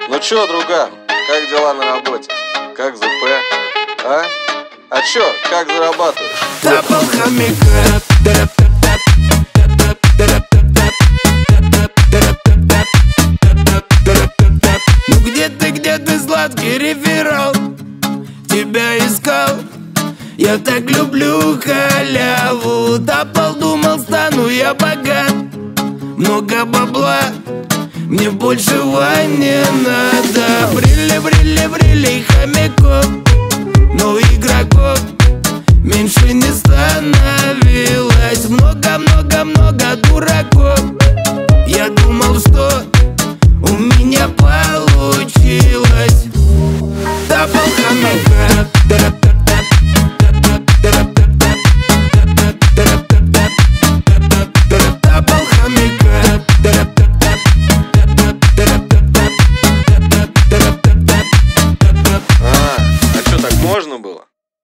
Ну чё, друган, как дела на работе? Как ЗП? А чё, как зарабатываешь? Тапал хомяка. Ну где ты, сладкий реферал? Тебя искал. Я так люблю халяву. Тапал, думал, стану я богат. Много бабла, мне большего не надо. Брили хомяков, но игроков меньше не становилось. Много дураков. Я думал, что у меня получится.